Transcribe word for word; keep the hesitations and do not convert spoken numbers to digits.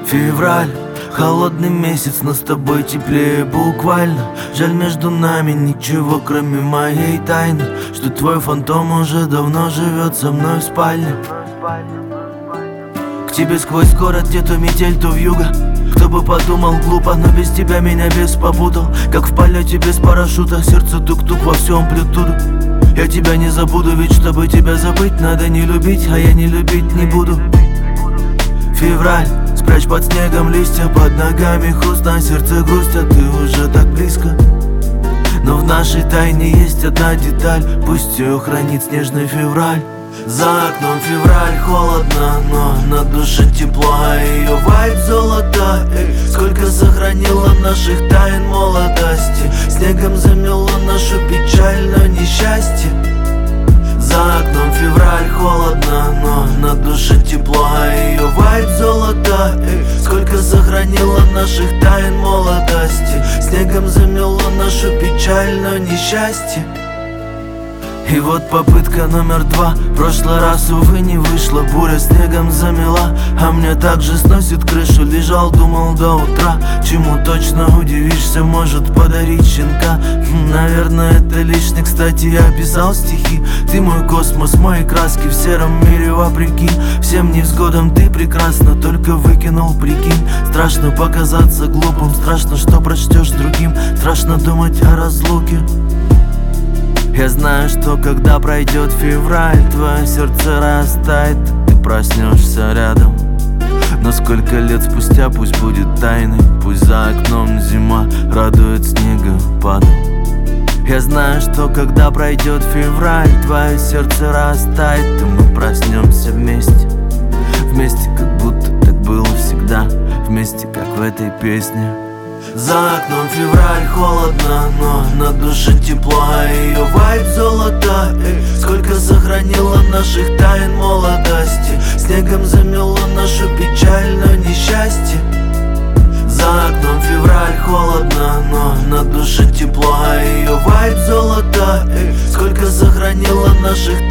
Февраль, холодный месяц, но с тобой теплее буквально. Жаль, между нами ничего, кроме моей тайны, что твой фантом уже давно живет со мной в спальне. К тебе сквозь город, где то метель, то вьюга. Кто бы подумал глупо, но без тебя меня бес попутал. Как в полете без парашюта, сердце тук-тук во всю амплитуду. Я тебя не забуду, ведь чтобы тебя забыть, надо не любить, а я не любить не буду. Февраль, спрячь под снегом листья, под ногами хруст, на сердце грусть, а ты уже так близко. Но в нашей тайне есть одна деталь, пусть ее хранит снежный февраль. За окном февраль, холодно, но на душе тепло, а ее вайб золото. Эй, сколько сохранила наших тайн молодости, снегом замело нашу печаль, но несчастье. За окном февраль, холодно, но на душе тепло, а ее вайб золото. Эй, сколько сохранила наших тайн молодости, снегом замело нашу печаль, но несчастье. И вот попытка номер два. В прошлый раз, увы, не вышло. Буря снегом замела, а мне также сносит крышу. Лежал, думал до утра, чему точно удивишься. Может подарить щенка, наверное, это лишний. Кстати, я писал стихи. Ты мой космос, мои краски в сером мире вопреки всем невзгодам ты прекрасна, только выкинул, прикинь. Страшно показаться глупым, страшно, что прочтешь другим, страшно думать о разлуке. Я знаю, что когда пройдет февраль, твое сердце растает, ты проснешься рядом. Но сколько лет спустя, пусть будет тайной, пусть за окном зима радует снегопадом. Я знаю, что когда пройдет февраль, твое сердце растает, и мы проснемся вместе. Вместе, как будто так было всегда, вместе, как в этой песне. За окном февраль, холодно, но на душе тепло, а ее вайб золото. Эй, сколько сохранила наших тайн молодости, снегом замело нашу печаль, но несчастье. За окном февраль, холодно, но на душе тепло, а ее вайб золото. Эй, сколько сохранила наших